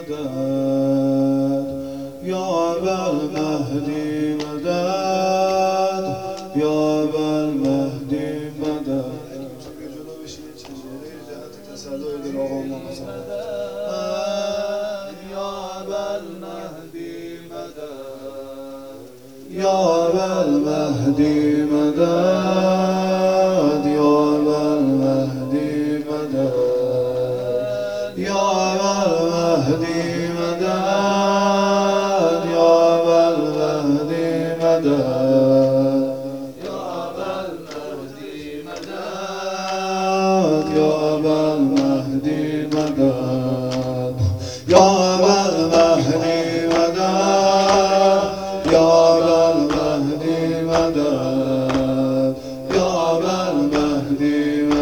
مدد یا ابوالمهدی مدد یا ابوالمهدی مدد. یا ابوالمهدی مدد یا ابوالمهدی مدد یا ابوالمهدی مدد یا ابوالمهدی مدد یا ابوالمهدی مدد یا ابوالمهدی مدد یا ابوالمهدی مدد یا ابوالمهدی مدد یا ابوالمهدی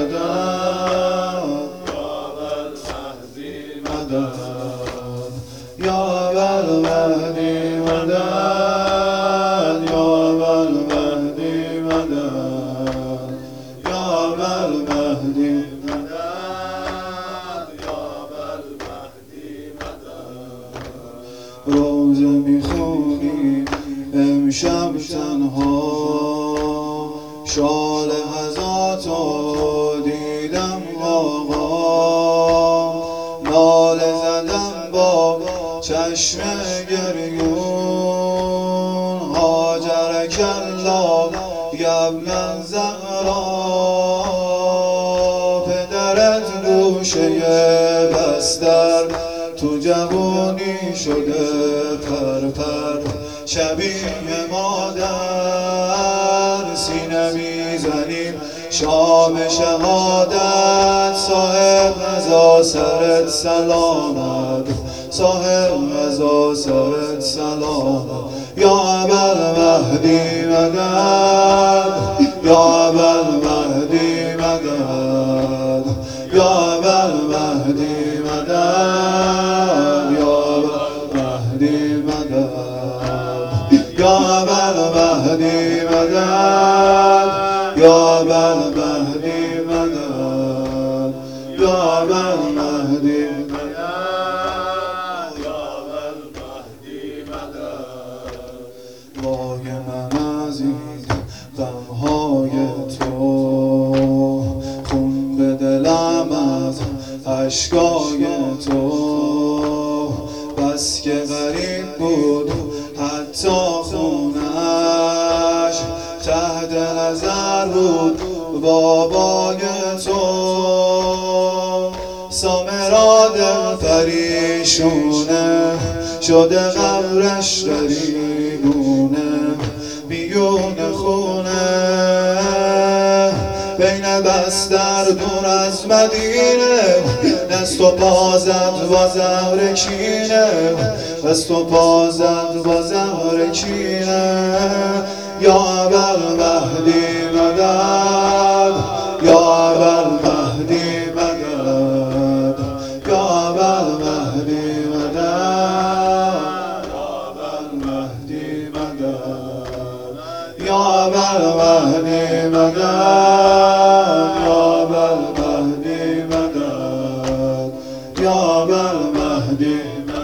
مدد یا ابوالمهدی مدد یا ابوالمهدی مدد یا ابوالمهدی مدد یا ابوالمهدی مدد. روزه میخونی امشب تنها شال غذاتو دیدم آقا، ناله زدم با چشم گریون هاجرک الله ابن زهرا، پدرت گوشه بستر تو جوونی شده پرپر، شبیه مادر سینه میزنیم شام شهادت. صاحب رضا سرت سلامت، صاحب رضا سرت سلامت. یا ابوالمهدی مدد یا ابوالمهدی مدد یا ابوالمهدی مدد یا ابوالمهدی مدد یا ابوالمهدی مدد یا ابوالمهدی مدد یا ابوالمهدی مدد یا ابوالمهدی مدد. وای من از این غمهای تو، خون به دلم از اشکای تو، بس که غریب بود حتی خونش، تحت نظر بود بابای تو. سامرا دل پریشونه شده قبرش غریبونه، میون خونه بین بستر دور از مدینه، دست و پا زد با زهر کینه، دست و پا زد با زهر کینه. یا ابوالمهدی مدد یا ابوالمهدی مدد یا ابوالمهدی مدد یا ابوالمهدی مدد یا ابوالمهدی مدد یا ابوالمهدی مدد یا ابوالمهدی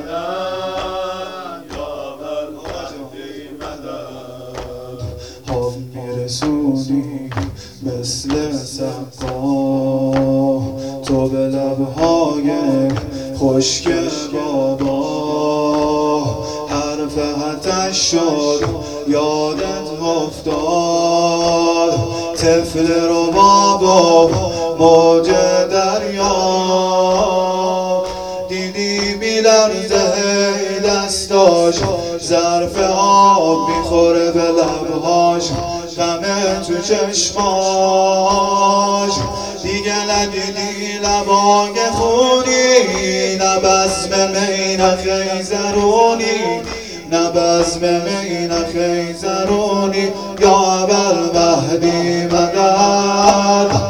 میرسونی مثل سقا تو به لبهای خشک بابا، حرف حتش شد یادت افتاد، طفل رو بابا موج دریا، دیدی میلرزه دستاش ظرف آب میخوره به لبهاش، غمه تو چشماش، دیگه ندیدی لبای خونی، نه بزم می نه خیزرونی، نه بزم می نه خیزرونی. یا ابوالمهدی مدد